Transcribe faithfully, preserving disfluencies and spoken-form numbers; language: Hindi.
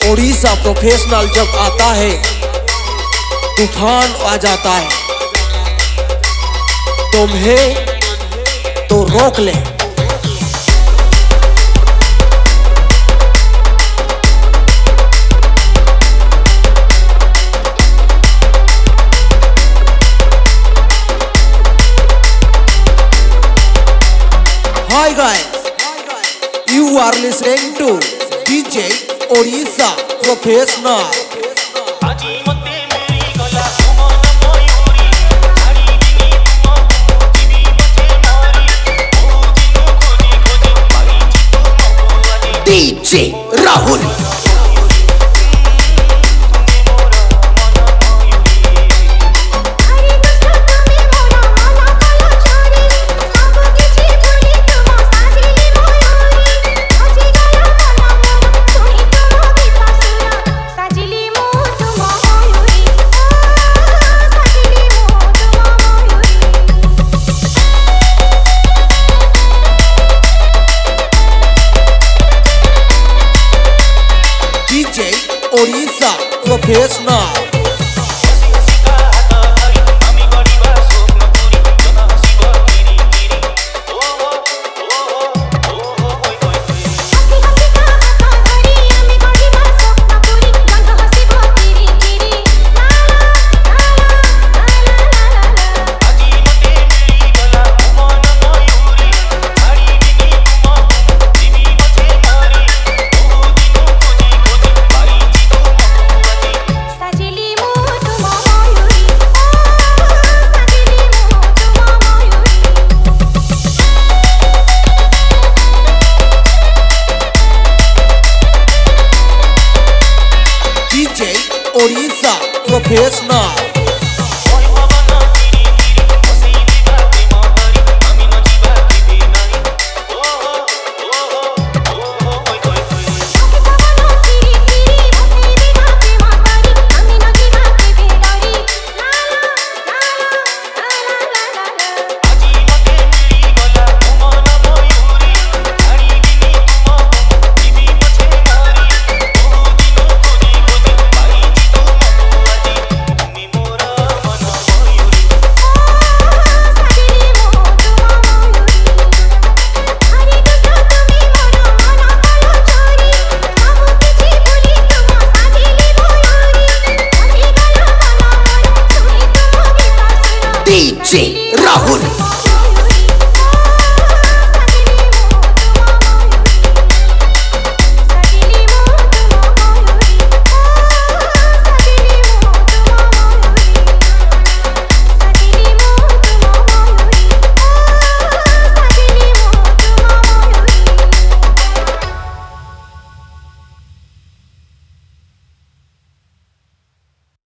उड़ीसा प्रोफेशनल जब आता है तूफान आ जाता है, तुम्हें तो रोक ले। Hi guys, you are listening to D J Odisha Professional. D J Rahul. D J Odisha Professional. D J Odisha Professional. D J Rahul.